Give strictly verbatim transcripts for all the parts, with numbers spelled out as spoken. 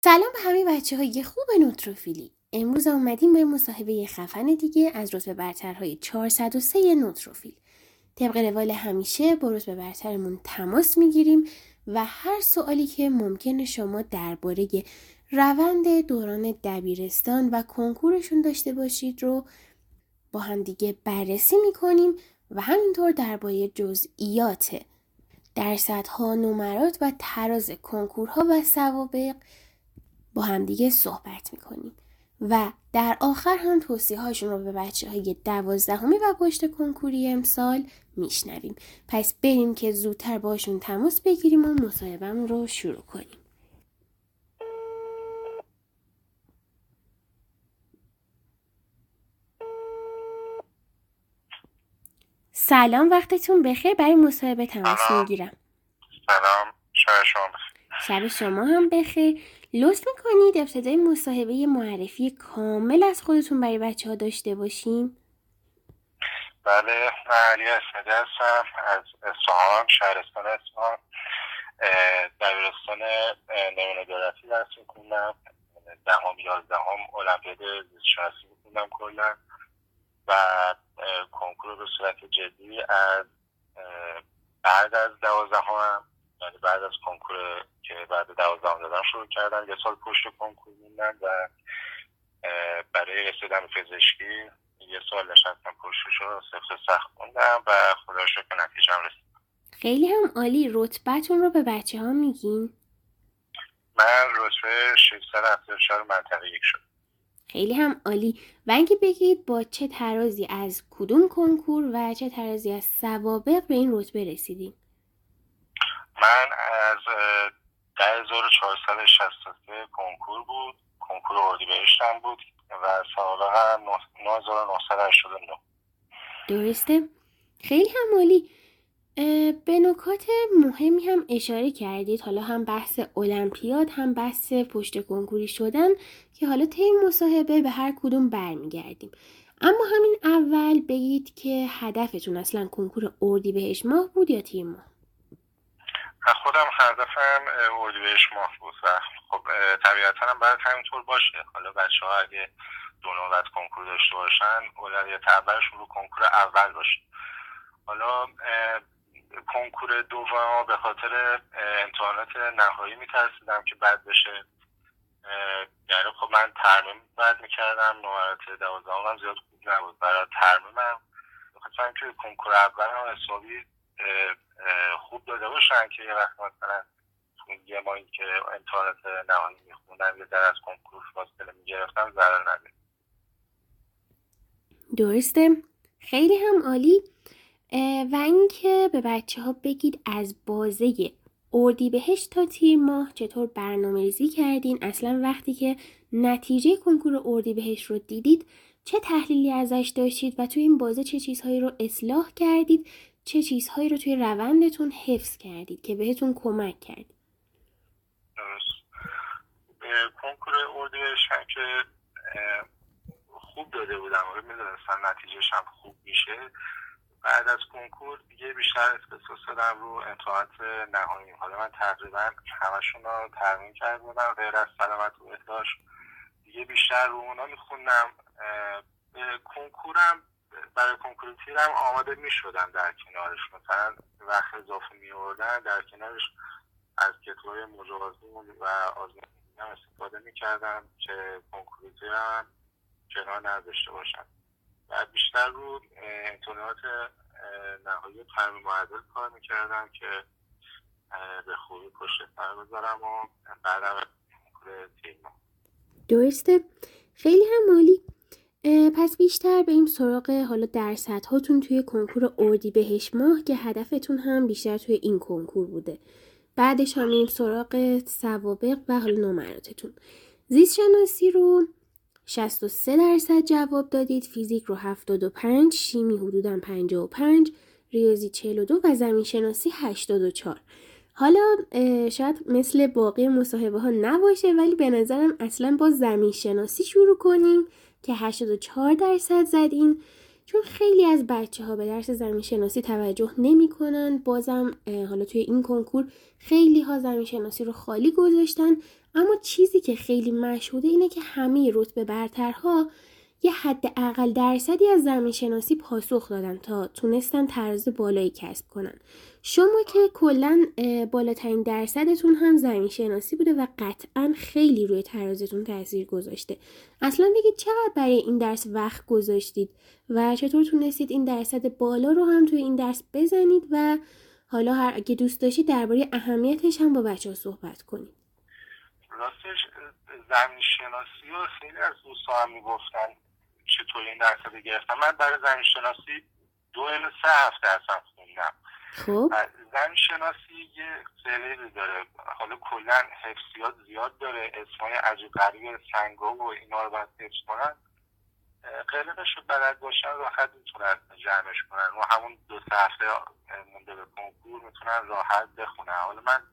سلام به همه بچه های خوب نوتروفیلی. امروز اومدیم به مصاحبه خفن دیگه از رتبه برترهای چهارصد و سه نوتروفیل. طبق روال همیشه با رتبه برترمون تماس میگیریم و هر سوالی که ممکنه شما درباره روند دوران دبیرستان و کنکورشون داشته باشید رو با هم دیگه بررسی میکنیم و همینطور درباره جزئیات درصدها، نمرات و تراز کنکورها و سوابق با هم دیگه صحبت میکنیم و در آخر هم توصیه هاشون رو به بچه های دوازدهمی و پشت کنکوری امسال میشنویم. پس بریم که زودتر باشون تماس بگیریم و مصاحبه‌مون رو شروع کنیم. سلام، وقتتون بخیر. برای مصاحبه تماس میگیرم. سلام، شب شما بخیر. شب شما هم بخیر. لطف میکنید ابتدای مصاحبه معرفی کامل از خودتون برای بچه ها داشته باشیم؟ بله، من علی اسمدی هستم از اصفهان، شهرستان اصفهان. دبیرستان نمونه دولتی درس میکنم. دهم یازدهم المپیاد زیستشناسی میکنم کلا و کنکور به صورت جدی از بعد از دوازدهم، یعنی بعد از کنکور که بعد دوازدهم دادن شروع کردم. یه سال پشت کنکور موندم و برای رسیدن به پزشکی یه سال نشستم پشتش رو سفت سخت خوندم و خدا رو شکر نتیجه‌ام رسید. خیلی هم عالی. رتبه‌تون رو به بچه ها میگین؟ من رتبه ششصد و هفتاد و چهار منطقه یک شد. خیلی هم عالی. و اینکه بگید با چه ترازی از کدوم کنکور و چه ترازی از سوابق به این رتبه رسیدین؟ من از ده هزار و چهارصد و شصت و سه کنکور بود، کنکور اردیبهشتم بود و سوابق هم نه هزار و نهصد و هشتاد و نه. درسته؟ خیلی هم عالی. به نکات مهمی هم اشاره کردید، حالا هم بحث المپیاد هم بحث پشت کنکوری شدن که حالا طی مصاحبه به هر کدوم برمیگردیم. اما همین اول بگید که هدفتون اصلا کنکور اردیبهشت ماه بود یا تیر ماه؟ خودم هدفم اردیبهشت ماه بود و خب طبیعتا هم باید همینطور باشه. حالا بچه ها اگه دو نوبت کنکور داشته باشن اولویت اولشون رو کنکور اول باشه. حالا کنکور دوم به خاطر امتحانات نهایی میترسیدم که بد بشه، یعنی خب من ترمیم بد میکردم، نمرات دوازدهم هم زیاد خوب نبود برای ترمیمم. بخاطر که کنکور اول هم حسابی خوب داده باشن که یه وقت مثلا یه ماهی که امتحانات نهایی میخوندم یه در از کنکور فاصله میگرفتم ضرر نداره. درسته؟ خیلی هم عالی. و اینکه به بچه ها بگید از بازه اردیبهشت تا تیر ماه چطور برنامه‌ریزی کردین؟ اصلا وقتی که نتیجه کنکور اردیبهشت رو دیدید چه تحلیلی ازش داشتید و توی این بازه چه چیزهایی رو اصلاح کردید، چه چیزهایی رو توی روندتون حفظ کردید که بهتون کمک کرد؟ درست. کنکور اردیبهشت هم که خوب داده بودم و میدونستم نتیجهش هم خوب میشه. بعد از کنکور دیگه بیشتر اختصاص دادم رو امتحانات نهایی. حالا من تقریبا همشون رو ترمیم کرده بودم غیر از سلامت و بهداشت، دیگه بیشتر رو اونا میخوندم. کنکورم برای کنکور تیرم آماده میشدم در کنارش، مثلا وقت اضافه میوردن در کنارش از کتابای مجازی و آزمایشی استفاده میکردم که کنکور تیرم کنار نداشته باشم و بیشتر رو امتحانات نهایی ترمیم معدل کار میکردم که به خوبی پشت سر بذارم و بعدم کنکور تیر ماه. درسته؟ خیلی هم عالی. پس بیشتر بریم سراغ حالا درصدهاتون توی کنکور اردیبهشت ماه که هدفتون هم بیشتر توی این کنکور بوده. بعدش هم میریم سراغ سوابق و حالا نمراتتون. زیست شناسی رو شصت و سه درصد جواب دادید، فیزیک رو هفتاد و پنج، شیمی حدوداً پنجاه و پنج، ریاضی چهل و دو و زمین شناسی هشتاد و چهار. حالا شاید مثل باقی مصاحبه ها نباشه ولی به نظرم اصلا با زمین شناسی شروع کنیم که هشتاد و چهار درصد زدین، چون خیلی از بچه ها به درس زمین شناسی توجه نمی کنن. بازم حالا توی این کنکور خیلی ها زمین شناسی رو خالی گذاشتن، اما چیزی که خیلی مشهوده اینه که همه رتبه برترها یه حد اقل درصدی از زمین شناسی پاسخ دادن تا تونستن تراز بالایی کسب کنن. شما که کلا بالاترین درصدتون هم زمین شناسی بوده و قطعا خیلی روی ترازتون تاثیر گذاشته. اصلا بگید چقدر برای این درس وقت گذاشتید و چطور تونستید این درصد بالا رو هم توی این درس بزنید و حالا هر اگه دوست داشتید درباره اهمیتش هم با بچه‌ها صحبت کنید. راستش زمین شناسی رو خیلی از دوستان هم میگفتن چطور این درصد گرفتم. من برای زمین شناسی دو الی سه هفته اصلا خوندم. خب زمین شناسی یه سلیبی داره، حالا کلا حفظیات زیاد داره، اسمای عجیب غریب سنگا و اینا رو باید حفظ کنن. قلقش رو بلد باشن راحت میتونن جمعش کنن و همون دو سه هفته مونده به کنکور میتونن راحت بخونن. حالا من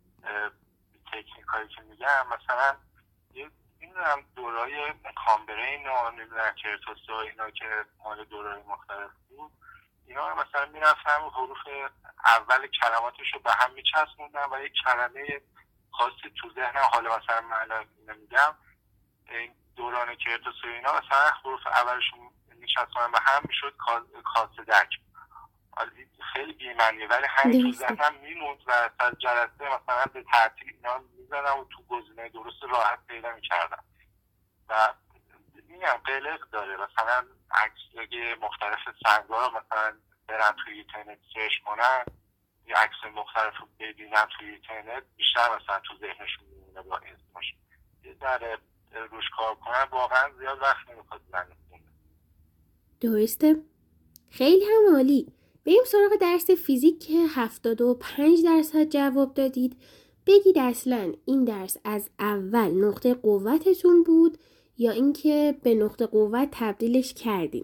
تکنیک هایی که میگم مثلا میدونم دورای کامبرین و نمیدونم کرتوس و اینا که مال دورای مختلف بود، اینا رو مثلا میرفتم حروف اول کلماتش رو به هم میچسبوندم و یک کلمه خاصی تو ذهنم، حالا مثلا من الان میگم این دوران کرتوس و اینا مثلا حروف اولش میچسبوندم به هم میشد کاسدک. خیلی بی‌معنیه ولی همین تو ذهنم میموند و از جلسه مثلا به ترتیب اینا میزدم و تو گزینه درست راحت پیدا میکردم. و میگم قلق داره، مثلا عکسای مختلف سنگا رو مثلا برن توی اینترنت سرچ کنن، یه عکس مختلف رو ببینن توی اینترنت بیشتر مثلا تو ذهنشون میمونه با اسمش. یه ذره روش کار کنن واقعا زیاد وقت نمیخواد زنگ کنه. درسته؟ خیلی هم عالی. بریم سراغ درس فیزیک که هفتاد و پنج درصد جواب دادید. بگید اصلا این درس از اول نقطه قوتتون بود یا اینکه به نقطه قوت تبدیلش کردیم؟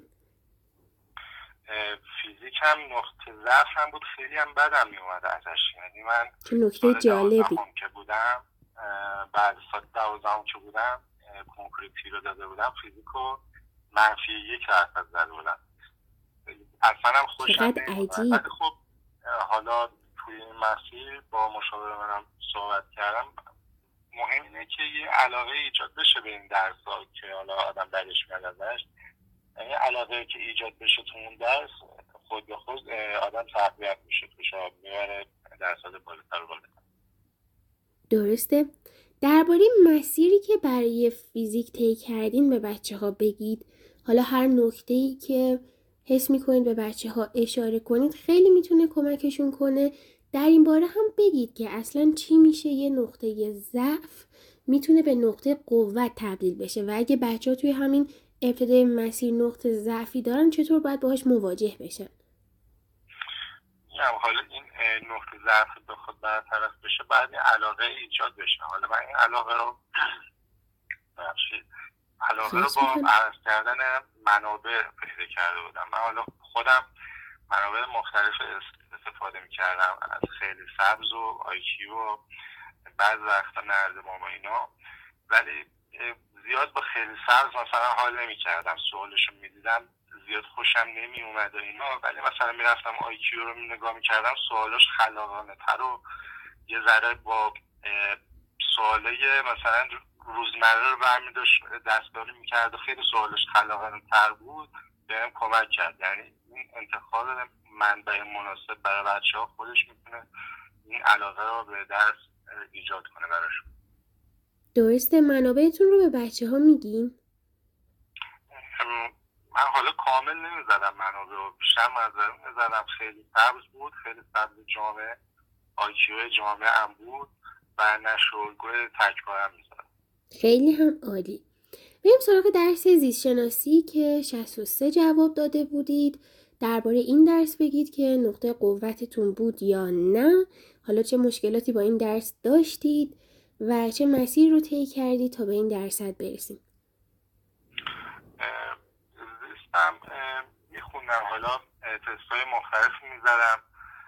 فیزیک هم نقطه ضعف هم بود، خیلی هم بدم میومد ازش. یعنی من چه نکته جالبی که بودم بعد سال دوازدهم که بودم کنکور تی رو داده بودم، فیزیکو منفی یک درصد زده بودم. اصلا هم خوشم نمیاد. ولی خب حالا توی این مسیر با مشاور منم صحبت کردم، مهم اینه که یه علاقه ایجاد بشه به این درس ها که حالا آدم درش میاد ازش. یعنی علاقه که ایجاد بشه تو اون درس خود به خود آدم تقویت میشه، توش میبره درصد بالاتر و بالاتر. درسته. درباره مسیری که برای فیزیک طی کردین به بچه ها بگید. حالا هر نکته‌ای که حس میکنید به بچه ها اشاره کنید خیلی میتونه کمکشون کنه. در این باره هم بگید که اصلا چی میشه یه نقطه ضعف میتونه به نقطه قوت تبدیل بشه و اگه بچه ها توی همین ابتدای مسیر نقطه ضعفی دارن چطور باید باهاش مواجه بشن. حالا این نقطه ضعف بخواد برطرف بشه بعد علاقه ایجاد بشه. حالا من این علاقه رو بخشید علاقه رو با عرض کردن منابع پیدا کرده بودم. من حالا خودم منابع مختلف استفاده میکردم، از خیلی سبز و آیکیو و بعض وقتا نردبان و اینا، ولی زیاد با خیلی سبز مثلا حال نمیکردم، سوالشو میدیدم زیاد خوشم نمی اومد و اینا، ولی مثلا میرفتم آیکیو رو نگاه میکردم سوالش خلاقانه تر و یه ذره با سوالای مثلا روزمره رو برمی داشت دستکاری میکرد و خیلی سوالش خلاقانه تر بود، بهم کمک کرد. یعنی این انتخاب منبع مناسب برای بچه ها خودش میتونه این علاقه رو به درس ایجاد کنه براشون. درسته. منابعتون رو به بچه ها میگین؟ من حالا کامل نمیزدم منابع رو، بیشتر منظر میزدم خیلی سبز بود، خیلی سبز جامعه، آیکیو جامعه هم بود و نشورگوه تکبارم میزدم. خیلی هم عالی. بریم سراغ درس زیست شناسی که شصت و سه جواب داده بودید. درباره این درس بگید که نقطه قوتتون بود یا نه. حالا چه مشکلاتی با این درس داشتید و چه مسیر رو طی کردید تا به این درصد برسید. زیستم میخوندم، حالا تستای مختلف میزدم،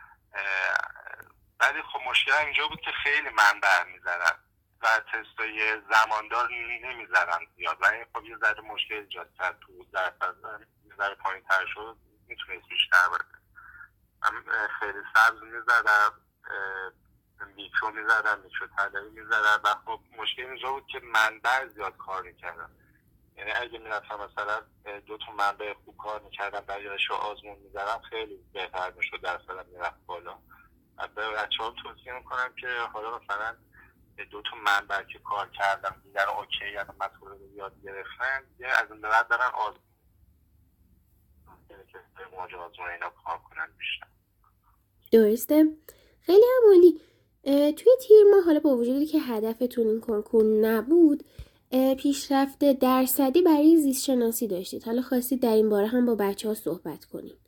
ولی خب مشکل اینجا بود که خیلی منبع میزدن و تستای زماندار نمیزدن زیاد و این خب یه ذره مشکل ایجاد کرد. تو درصد یه ذره پایین تر شد، میتونست بیشتر بده. من خیلی سبز میزدم، میکرو میزدم، میکرو طلبی میزدم و خب مشکل اینجا بود که منبع زیاد کار میکردم. یعنی اگه میرفتم مثلا دو تا منبع خوب کار میکردم برایش رو آزمون میزدم خیلی بهتر میشد، درصدم میرفت بالا. به بچه ها توصیه میکنم که حالا مثلا دو تا منبع که کار کردم دیگر اوکی یعنی مطلب رو یاد گرفتن یه از این بعد دارن آزمون که موجه آزمون اینا کار کنن بیشتر. درسته؟ خیلی هم عالی. توی تیر ماه حالا با وجودی که هدفتون این کنکور نبود، پیشرفت درصدی برای زیست شناسی داشتید. حالا خواستید در این باره هم با بچه ها صحبت کنید.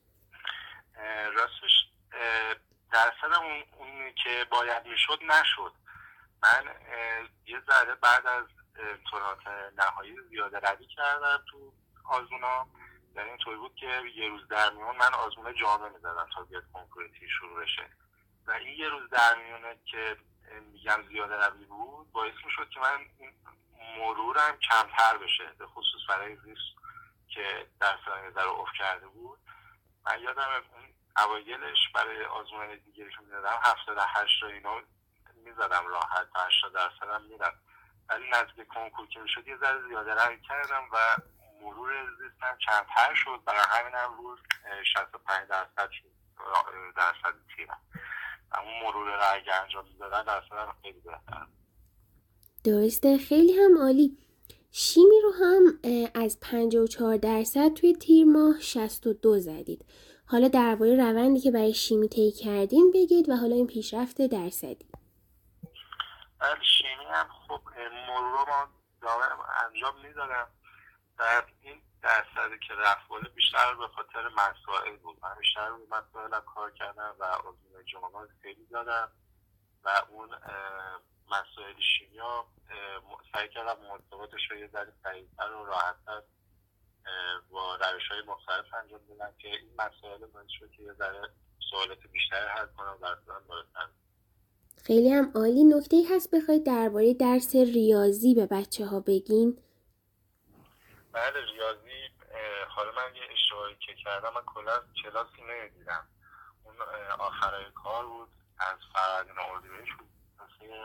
راستش درصدم اون, اون که باید میشد نشد. من یه ذره بعد از امتحانات نهایی زیاده روی کردم تو آزمونا. یعنی اینطوری بود که یه روز در میون من آزمون جامعه میزدم تا بیاد کنکور تیر شروع بشه و این یه روز در میونه که میگم زیاده روی بود باعث میشد که من مرورم کمتر بشه، به خصوص برای زیست که درصدم یه ذره افت کرده بود. من یادم اون اوایلش برای آزمون دیگری که میزدم هفتاد و هشت اینا میزدم راحت تا هشتاد درصد هم میرم، ولی نزدیک کنکور که میشد یه ذره زیاده روی کردم و مرور زیستم کمتر شد، برای همین هم روز شصت و پنج درصد شد درصد تیرم. اما مرور رو اگه انجام میدادن درصد هم خیلی بهتر. درسته، خیلی هم عالی. شیمی رو هم از پنجاه و چهار درصد توی تیر ماه شصت و دو زدید. حالا درباره روندی که برای شیمی طی کردین بگید و حالا این پیشرفت درصدی. ولی شیمی هم خب مرور ما دائم انجام میدادم. در این درصدی که رفت بالا بیشتر به خاطر مسائل بود. من بیشتر روی مسائل کار کردم و آزمون جامعه خیلی دادم و اون مسائل شیمیا سعی کردم محتواتش رو یه ذره سریع‌تر و راحت‌تر با روش‌های مختلف انجام بدم که این مسائل باعث شد که یه ذره سوالات بیشتر حل کنم و درصدم بالاتر. خیلی هم عالی. نکته‌ای هست بخواید درباره درس ریاضی به بچه‌ها بگین؟ بله، ریاضی حالا من یه اشتباهی که کردم، من کلا کلاسی نمیدیدم. اون آخرای کار بود از فروردین اردیبهشت بود، مثل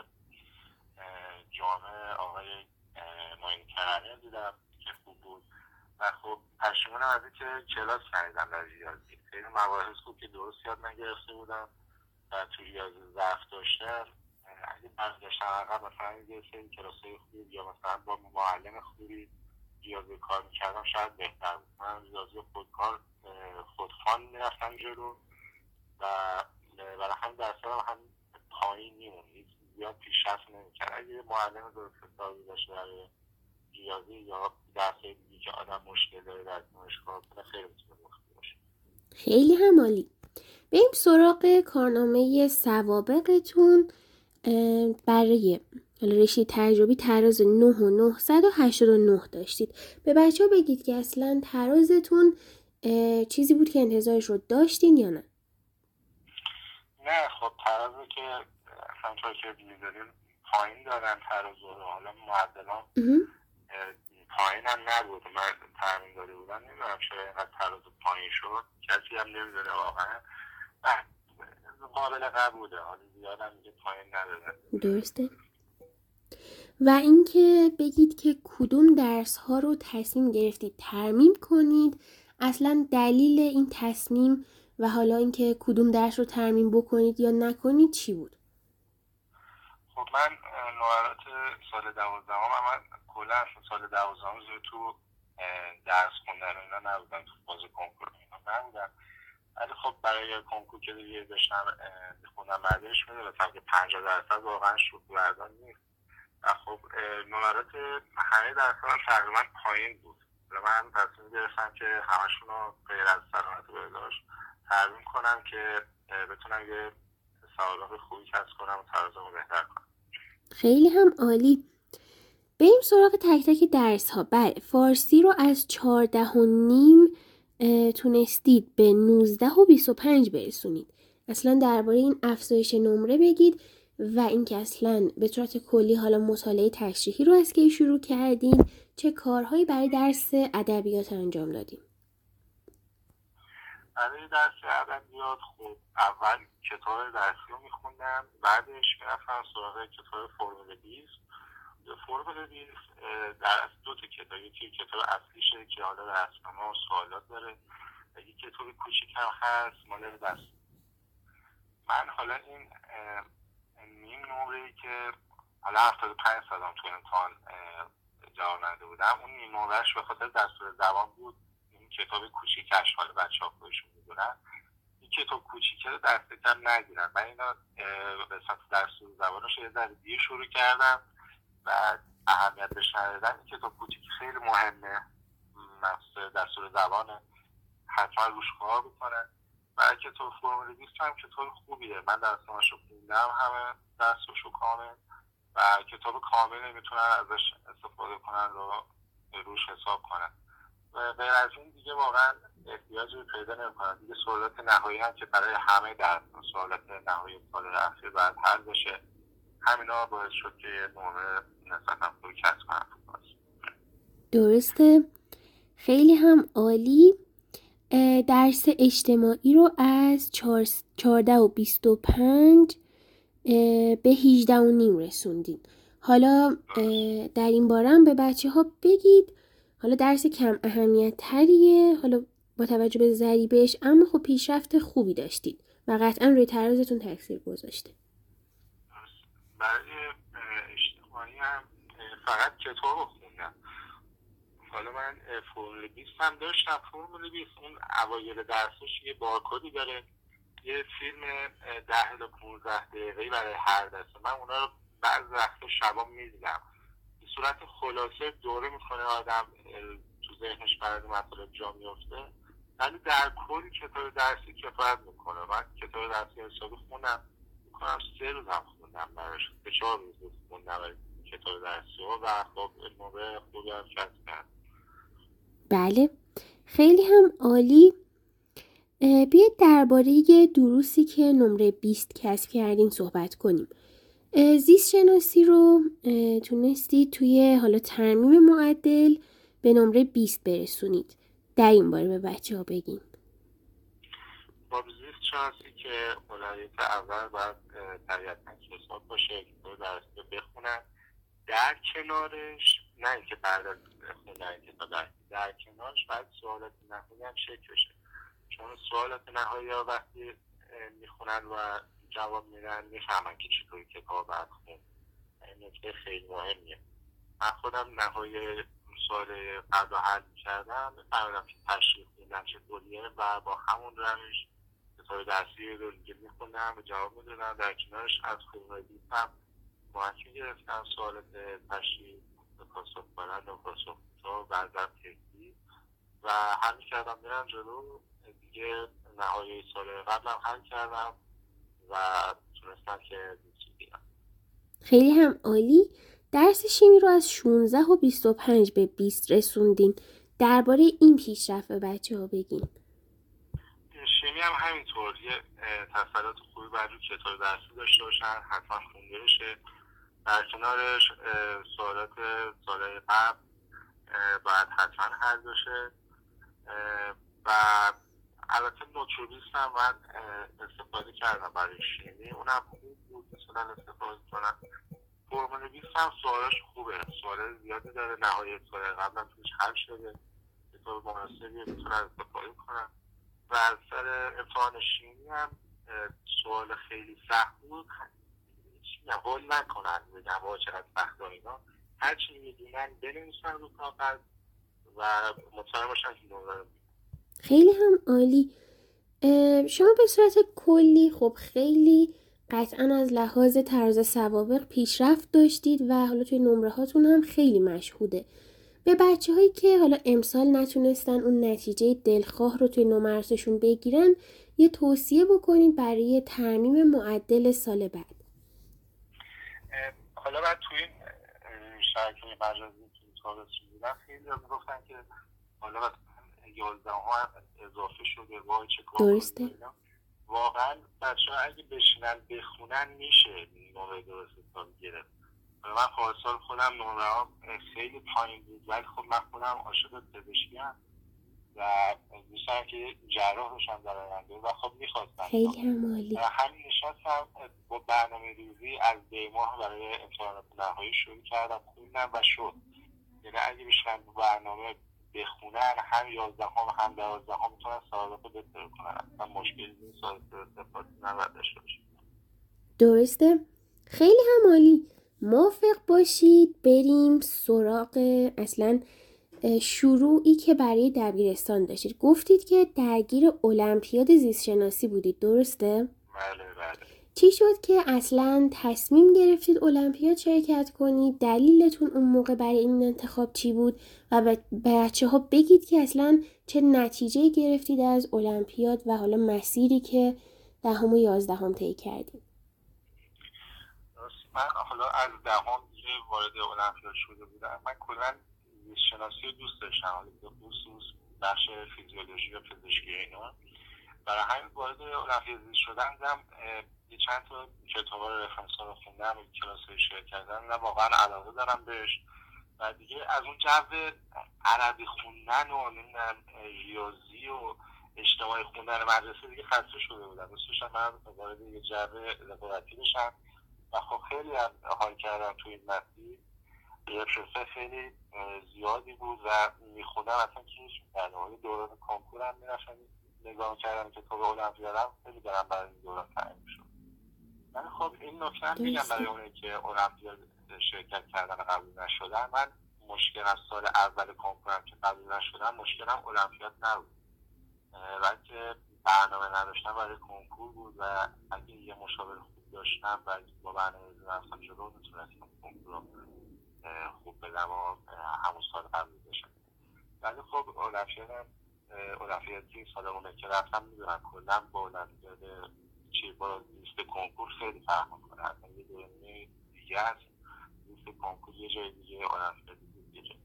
جامعه آقای معین کرمی دیدم که خوب بود و خب پشیمونم از اینکه کلاس ندیدم در ریاضی. خیلی مباحث بود که درست یاد نگرفته بودم و تو ریاضی ضعف داشتم. اگه برگشتم عقب مثلا یه سری کلاسای خوب یا مثلا با معلم خوبی ریاضی کار میکردم شاید بهتر بود. من ریاضی خودکار خودخوان میرفتم جلو و برای هم درصدم هم پایین میمون، زیاد پیشرفت نمیکرد. اگه معلم درست حسابی داشته برای ریاضی یا درسای دیگه که آدم مشکل داره در دانشگاه کنه خیلی میتونه مفید باشه. خیلی هم عالی. بریم سراغ کارنامه سوابقتون. برای رشته تجربی تراز نه و نهصد و هشتاد و نه داشتید. به بچه ها بگید که اصلا ترازتون چیزی بود که انتظارش رو داشتین یا نه؟ نه خب ترازه که همطور که میدونیم پایین دارن تراز رو، حالا معدلان پایین هم نبود. من ترمین داده بودم، نمیدونم چرا اینقدر تراز پایین شد، کسی هم نمیدونه واقعا. قابل قبوله، حالا زیاد هم میگه پایین نداره. درسته. و اینکه بگید که کدوم درس ها رو تصمیم گرفتید ترمیم کنید، اصلا دلیل این تصمیم و حالا اینکه کدوم درس رو ترمیم بکنید یا نکنید چی بود؟ خب من نوعات سال دوازدهم من کلا سال دوازدهم زیر تو درس خوندن اینا نبودم، تو فاز کنکور اینا نبودم. ولی خب برای کنکور که دیگه داشتم میخوندم بعدش میدونستم که پنجاه درصد واقعا شوخ‌بردار نیست و خب نمرات همه درس‌ها تقریبا پایین بود و من تصمیم گرفتم که همشون رو غیر از سلامت بهداشت ترمیم کنم که بتونم یه سوابق خوبی کسب کنم و ترازمو بهتر کنم. خیلی هم عالی. بریم سراغ تک تک درس ها. بله، فارسی رو از چهارده و نیم تونستید به نوزده و بیست و پنج برسونید. اصلا درباره این افزایش نمره بگید و اینکه اصلا به صورت کلی حالا مطالعه تشریحی رو از کی شروع کردین، چه کارهایی برای درس ادبیات انجام دادین؟ برای درس ادبیات خب اول کتاب درسی رو میخوندم، بعدش میرفتم سراغ کتاب فرمول بیست. فرمول بیست در دو تا کتاب، یکی کتاب اصلیشه که حالا رسمنامه و سوالات داره، یکی کتاب کوچیک هم هست مال دست. من حالا این نیم نمره‌ای که حالا هفتاد و پنج سالم تو امتحان جواب نداده بودم، اون نیم نمره‌اش به خاطر دستور زبان بود. این کتاب کوچیکش حالا بچه‌ها خودشون می‌دونن، این کتاب کوچیکه رو دست کم نگیرن. من اینا به صورت دستور زبانش یه ذره دیر شروع کردم و اهمیت بهش ندادم. این کتاب کوچیک خیلی مهمه، مقصد دستور زبانه، حتما روش کار بکنن. و کتاب فرمول بیست هم کتاب خوبیه، من درسامش رو خوندم، همه درساشو کامل و کتاب کامل میتونن ازش استفاده کنن و روش حساب کنن. و غیر از این دیگه واقعا احتیاجی پیدا نمی‌کنن. دیگه سوالات نهایی هم که برای همه درس سوالات نهایی سال اخیر باید حل بشه، همینا باعث شد که نمره نسبتاً خوبی کسب کنم. درسته، خیلی هم عالی. درس اجتماعی رو از چهارده و بیست و پنج به هجده و نیم رسوندین. حالا در این باره هم به بچه ها بگید، حالا درس کم اهمیت تریه حالا با توجه به ضریبش، اما خب پیشرفت خوبی داشتید و قطعا روی ترازتون تاثیر گذاشته. برای اجتماعی هم فقط کتاب رو خوندم. حالا من فرمول بیست هم داشتم. فرمول بیست اون اوایل درسش یه بارکدی داره، یه فیلم ده تا پونزده دقیقه‌ای برای هر دسته. من اونا رو بعض وقتا شبا می‌دیدم. به صورت خلاصه دوره می‌کنه آدم تو ذهنش برای مطالب جا میفته، ولی در کل کتاب درسی کفایت میکنه. من کتاب درسی حسابی خوندم، میکنم سه روز هم خوندم براش، به چهار روز خوندم کتاب درسی و خب موقع خوبی هم کسب کرد. بله، خیلی هم عالی. بیاید درباره یه دروسی که نمره بیست کسب کردین صحبت کنیم. زیست شناسی رو تونستید توی حالا ترمیم معدل به نمره بیست برسونید. در این باره به بچه ها بگیم. با زیست شناسی که اولویت اول باید طبیعتاً حساب باشه که درسی بخونن، در کنارش نه اینکه بعد از خوندن کتاب درسی، در کنارش باید سوالات نهایی هم شکل بشه، چون سوالات نهایی ها وقتی میخونن و جواب میدن میفهمن که چطوری کتاب باید خوند. این نکته خیلی مهمیه. من خودم نهایی سوال قبل رو حل میکردم، میفهمیدم که تشریح خوندن چطوریه و با همون روش کتاب درسی رو دیگه میخوندم و جواب میدادم. در کنارش از فرمول بیست هم محکی گرفتم سوالات تشریح به پاسخ کنن و پاسخ تا بعضا تکیی و حل کردم میرم جلو. دیگه نهایی سال قبلم حل کردم و تونستم که بیستی بگیرم. خیلی هم عالی. درس شیمی رو از شانزده و بیست و پنج به بیست رسوندین. درباره این پیشرفت به بچه ها بگین. شیمی هم همینطور یه تسلط خوبی بر روی کتاب درسی داشته باشن، حتما خونده بشه. در کنارش سوالات سال قبل باید حتما حل بشه و البته نوتروبیست هم من استفاده کردم برای شیمی، اونم خوب بود مثلا استفاده کنم. فرمول بیست هم سوالاش خوبه، سوال زیادی داره، نهایی سال قبل هم توش حل شده، کتاب مناسبیه میتونن استفاده کنم. و از سر امتحان شیمی هم سوال خیلی سخت بود، هیچ نهال نکنن بگم با چقدر سخت اینا، هرچی میدونن بنویسن رو کاغذ و مطمئن باشن که نمره. خیلی هم عالی. شما به صورت کلی خب خیلی قطعا از لحاظ طرز سوابق پیشرفت داشتید و حالا توی نمره هاتون هم خیلی مشهوده. به بچه هایی که حالا امسال نتونستن اون نتیجه دلخواه رو توی نمراتشون بگیرن یه توصیه بکنید برای ترمیم معدل سال بعد. حالا بعد توی این شرکه مجازی که تابستون بودن خیلی هم گفتن که حالا بعد یازده ها اضافه شده وای چه کار درسته. واقعا بچه ها اگه بشینن بخونن میشه نمره درست حساب گرفت. من پارسال خودم نمره ها خیلی پایین بود ولی خب من خودم عاشق پزشکی ام و دوستم که جراح بشم در آینده و خب میخواستم خیلی هم عالی. همین نشستم با برنامه ریزی از دی ماه برای امتحانات نهایی شروع کردم، خوندم و شد. یعنی اگه بشنم برنامه بخونن هم یازدهم هم دوازدهم میتونن سوالات رو بهتر کنن و مشکلی نیست و استفاده نباید داشته باشید. درسته؟ خیلی هم عالی. موافق باشید بریم سراغ اصلا شروعی که برای دبیرستان داشتید. گفتید که درگیر المپیاد زیست شناسی بودید، درسته؟ بله بله. چی شد که اصلا تصمیم گرفتید المپیاد شرکت کنید؟ دلیلتون اون موقع برای این انتخاب چی بود؟ و به بچه ها بگید که اصلا چه نتیجه گرفتید از المپیاد و حالا مسیری که دهم و یازدهم طی کردید. من حالا از دهم دیگه وارد المپیاد شده بودم. من کلا زیست شناسی رو دوست داشتم، حالا به خصوص بخش فیزیولوژی و پزشکی اینا. برای همین وارد المپیاد زیست شدم. دیدم یه چند تا کتابا رفرنس ها رو خوندم، کلاس‌های شرکت کردم و واقعا علاقه دارم بهش. و دیگه از اون جو عربی خوندن و نمیدونم ریاضی و اجتماعی خوندن مدرسه دیگه خسته شده بودم. دوست داشتم من وارد یه جو رقابتی بشم و خب خیلی هم حال کردم توی این مسیر. رفرنس خیلی زیادی بود و میخوندم اصلا کیش می‌کردم. دوران کنکور هم میرفتم نگاه کردم کتاب المپیادم، خیلی دارم برای این دوران تعیین شد. من خب این نکته هم میگم برای اونایی که المپیاد شرکت کردن قبول نشدن. من مشکل از سال اول کنکورم که قبول نشدم مشکلم المپیاد نبود، بلکه برنامه نداشتم برای کنکور بود و اگه یه مشاور خوب داشتم و با برنامه رفتم جلو میتونستم کنکور رو خوب بدم و همون سال قبول بشم. ولی خب المپیادم المپیادی سال اونه که رفتم میدونم کلا با المپیاد چی با لیست کنکور خیلی فرق میکنه. اصلا یه دورانی دیگه هست، لیست کنکور یه جای دیگه، المپیاد یه جای.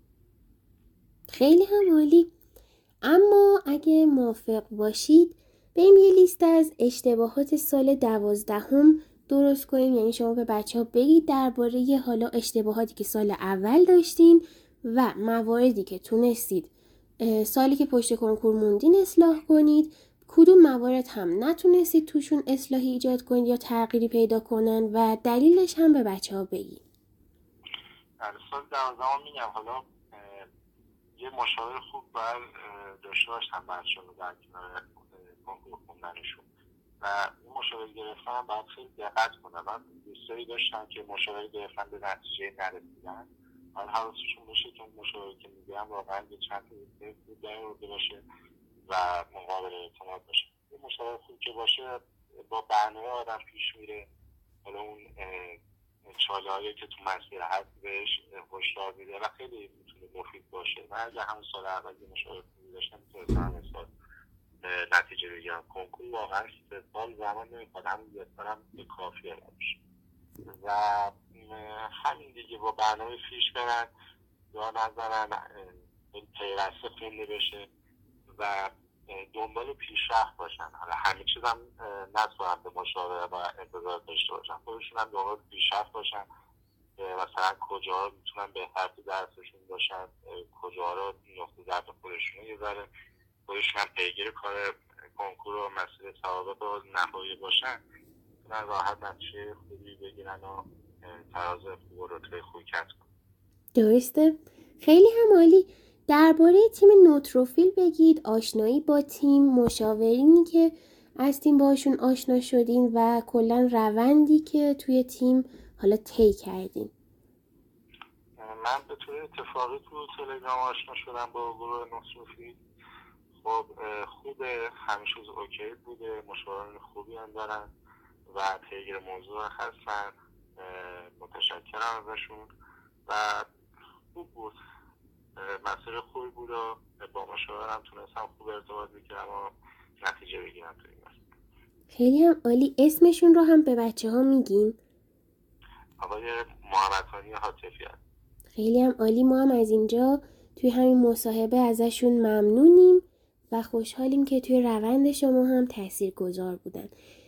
خیلی هم عالی. اما اگه موافق باشید بریم یه لیست از اشتباهات سال دوازدهم درست کنیم. یعنی شما به بچه ها بگید درباره حالا اشتباهاتی که سال اول داشتین و مواردی که تونستید سالی که پشت کنکور موندین اصلاح کنید، کدوم موارد هم نتونستید توشون اصلاحی ایجاد کنید یا تغییری پیدا کنن و دلیلش هم به بچه ها بگید. در سال دوازدهم میگم حالا یه مشاور خوب باید داشته باشم بچه ها رو در کنار کنکور خوندنشون و این مشاور گرفتن باید خیلی دقت کنم. من دوستایی داشتم که مشاور گرفتن به نتیجه نرسیدن، من حواسشون باشه که اون مشاوری که میگم واقعا یه چند تا خوب در باشه و مقابل اعتماد باشه. یه مشاور خوب که باشه با برنامه آدم پیش میره، حالا اون چاله‌هایی که تو مسیر هست بهش هشدار میده و خیلی میتونه مفید باشه. من اگه همون سال اول یه مشاور خوبی داشتم میتونستم همون سال نتیجه بگیرم. کنکور واقعا سه سال زمان نمیخواد، همون یه سالم به کافیه نمیشه و همین دیگه با برنامه پیش برن یا نظرن پیوسته خونده بشه و دنبال پیشرفت باشن. حالا همه چیز هم نتونن به مشاوره و انتظار داشته باشن، خودشون هم دنبال پیشرفت باشن. مثلا کجا میتونن بهتر تو درسشون باشن، کجا رو نقطه ضعف خودشون یه ذره خودشون هم پیگیر کار کنکور و مسئله سوابق و نهایی باشن، میتونن راحت نتیجه خوبی بگیرن و تراز خوب و رتبه خوبی کسب کنن. درسته؟ خیلی هم عالی. درباره تیم نوتروفیل بگید، آشنایی با تیم، مشاورینی که از تیم باشون آشنا شدین و کلا روندی که توی تیم حالا طی کردین. من به طور اتفاقی تو تلگرام آشنا شدم با گروه نوتروفیل. خب خوبه، همه چیز اوکی بوده، مشاوران خوبی هم دارن و پیگیر موضوع هستن. متشکرم ازشون و خوب بود، مسئله خوبی بود و با مشاورم تونستم خوب ارتباط بگیرم و نتیجه بگیرم توی این مسئله. خیلی هم عالی. اسمشون رو هم به بچه ها میگیم؟ آقای محمدخانی حاتفی هست. خیلی هم عالی. ما هم از اینجا توی همین مصاحبه ازشون ممنونیم و خوشحالیم که توی روند شما هم تاثیرگذار بودن.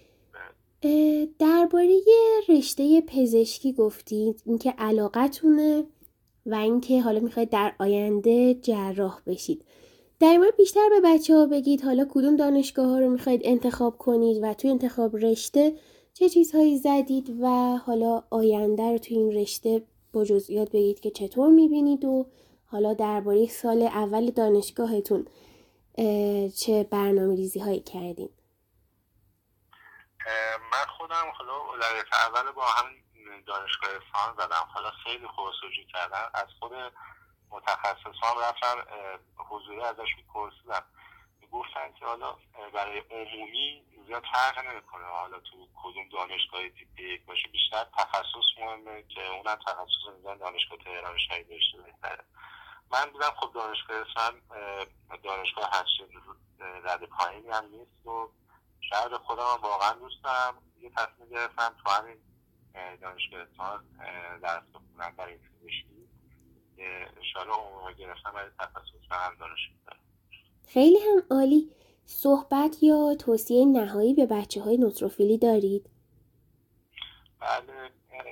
درباره رشته پزشکی گفتید، اینکه علاقتونه و اینکه حالا میخواید در آینده جراح بشید. در این مورد بیشتر به بچه ها بگید حالا کدوم دانشگاه ها رو میخواید انتخاب کنید و توی انتخاب رشته چه چیزهایی زدید و حالا آینده رو توی این رشته با جزئیات بگید که چطور میبینید و حالا درباره سال اول دانشگاهتون چه برنامه ریزی هایی کردین. من خودم حالا اولویت اول با همین دانشگاه اصفهان زدم. حالا خیلی پرسجو کردن، از خود متخصصان رفتم حضوری ازش میپرسیدم، گفتن که حالا برای عمومی زیاد فرق نمیکنه حالا تو کدوم دانشگاه تیپ یک باشه، بیشتر تخصص مهمه که اونم تخصص میزن دانشگاه تهران شهید داشته بهتره. من دیدم خب دانشگاه اصفهان دانشگاه هشت رد پایینی هم نیست و شاید خودم هم واقعا دوست دارم. یه تصمیم گرفتم تو همین دانشگاه اصفهان درس بخونم برای پزشکی، انشاءالله عمومی گرفتم برای تخصص هم دانشگاه. خیلی هم عالی. صحبت یا توصیه نهایی به بچه های نوتروفیلی دارید؟ بله،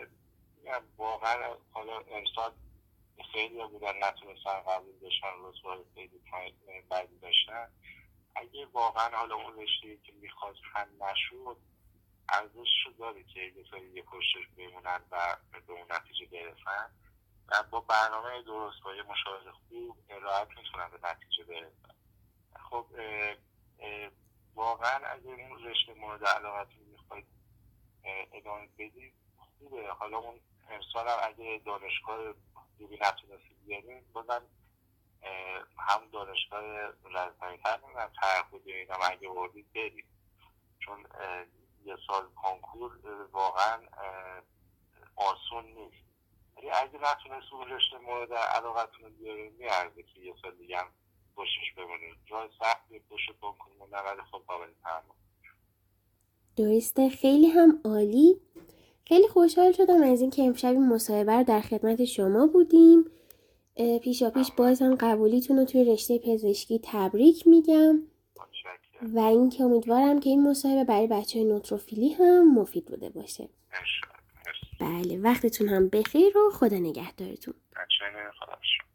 واقعا حالا امسال خیلی بودن نتونستن قبول بشن، رسوای خیلی بعدی داشتن. اگه واقعا حالا اون رشته‌ای که میخواست هم نشد، ارزششو داره که یه سری یه پشتش بمونن و به اون نتیجه برسن و با برنامه درست با یه مشاهده خوب راحت میتونن به نتیجه برسن. خب اه اه واقعا اگه اون رشته مورد علاقتون میخواید ادامه بدید خوبه. حالا اون امسال هم اگه دانشگاه دیگه نتونستید بیارین، بازم هم دانشگاه رزمایی‌تر میدونم ترخود یا اینا اگه بردید برید، چون یه سال کنکور واقعا آسون نیست. ولی اگه نتونست اون رشته مورد علاقتون رو بیارین میارزه که یه سال دیگه هم پشتش بمونید. جای سختی پشت کنکور موندن، ولی خب قابل تحمل. درسته، خیلی هم عالی. خیلی خوشحال شدم از این که امشب این مصاحبه رو در خدمت شما بودیم. پیشا پیش باز هم قبولیتون رو توی رشته پزشکی تبریک میگم و اینکه امیدوارم که این مصاحبه برای بچه‌های نوتروفیلی هم مفید بوده باشه. بله، وقتتون هم بخیر و خدا نگهدارتون. بچه‌ها خدا